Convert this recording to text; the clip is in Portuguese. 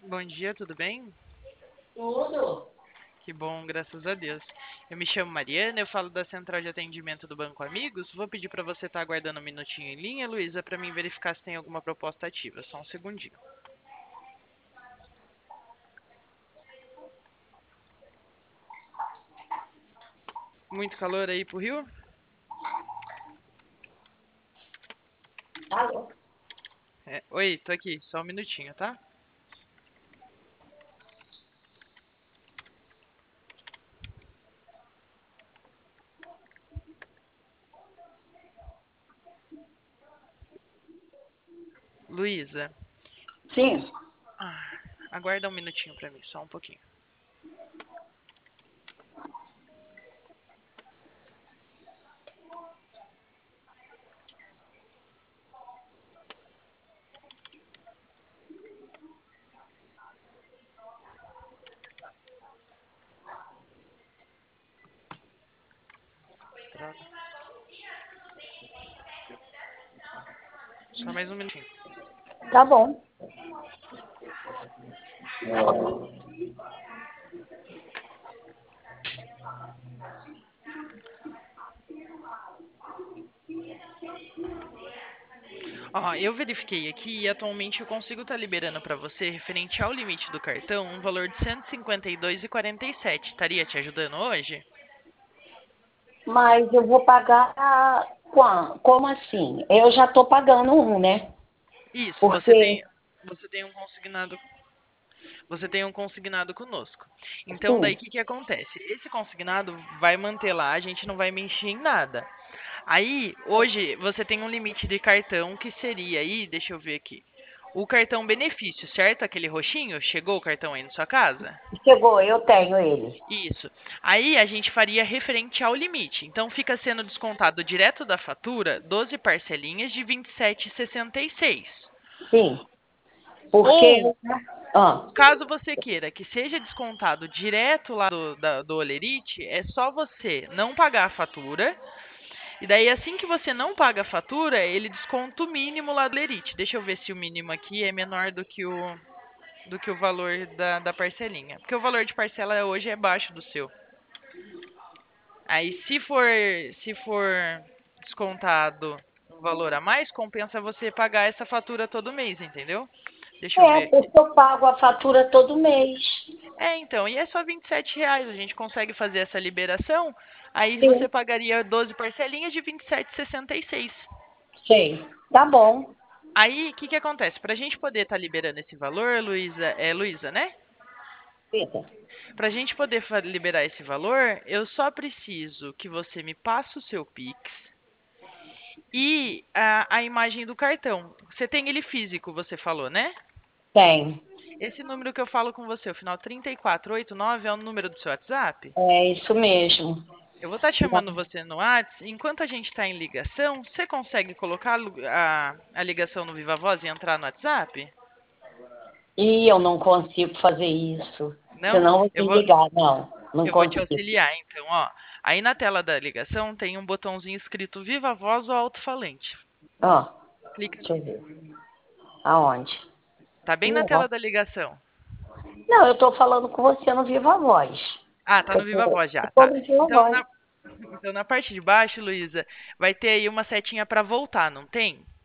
Bom dia, tudo bem? Tudo. Que bom, graças a Deus. Eu me chamo Mariana, eu falo da central de atendimento do Banco Amigos. Vou pedir para você estar aguardando um minutinho em linha, Luísa, para mim verificar se tem alguma proposta ativa. Só um segundinho. Muito calor aí pro Rio? Alô? Oi, tô aqui, só um minutinho, tá? Luísa, Sim, aguarda um minutinho para mim, só um pouquinho. Droga. Só mais um minutinho. tá bom. Ó, eu verifiquei aqui e atualmente eu consigo estar liberando para você, referente ao limite do cartão, um valor de 152,47. Estaria te ajudando hoje? Mas eu vou pagar como assim? Eu já estou pagando um, né? Isso, Porque, você tem um consignado, você tem um consignado conosco. Então daí o sim, que que acontece? Esse consignado vai manter lá, a gente não vai mexer em nada. Aí, hoje você tem um limite de cartão que seria aí, deixa eu ver aqui. O cartão benefício, certo? Aquele roxinho, chegou o cartão aí na sua casa? chegou, eu tenho ele. Isso. Aí a gente faria referente ao limite. Então fica sendo descontado direto da fatura 12 parcelinhas de 27,66. Sim, porque. Ou Ah, caso você queira que seja descontado direto lá do Olerite, é só você não pagar a fatura. E daí, assim que você não paga a fatura, ele desconta o mínimo lá do Olerite. Deixa eu ver se o mínimo aqui é menor do que o valor da parcelinha. Porque o valor de parcela hoje é baixo do seu. Aí, se for descontado um valor a mais, compensa você pagar essa fatura todo mês, entendeu? Deixa eu ver aqui. porque eu pago a fatura todo mês. Então, e é só R$ 27, a gente consegue fazer essa liberação, aí você Sim, pagaria 12 parcelinhas de 27,66. sei. Tá bom. Aí, o que que acontece? Para a gente poder estar liberando esse valor, Luísa, né? Eita. Para a gente poder liberar esse valor, eu só preciso que você me passe o seu Pix e a imagem do cartão. Você tem ele físico, você falou, né? Tem. Esse número que eu falo com você, o final 3489, é o número do seu WhatsApp? É isso mesmo. Eu vou estar chamando você no Whats. Enquanto a gente está em ligação, você consegue colocar a ligação no Viva Voz e entrar no WhatsApp? E eu não consigo fazer isso. Não? Senão eu vou desligar. Não, não Eu vou te consigo. auxiliar, então, ó. Aí na tela da ligação tem um botãozinho escrito Viva Voz ou alto-falante. Ó, Clica deixa eu nele. ver. Aonde? Tá bem na Não, tela da ligação. não, eu estou falando com você no Viva Voz. Ah, tá Eu no Viva tô, Voz eu já, tô tá. no Viva Então Voz. então na parte de baixo, Luísa, vai ter aí uma setinha para voltar, não tem?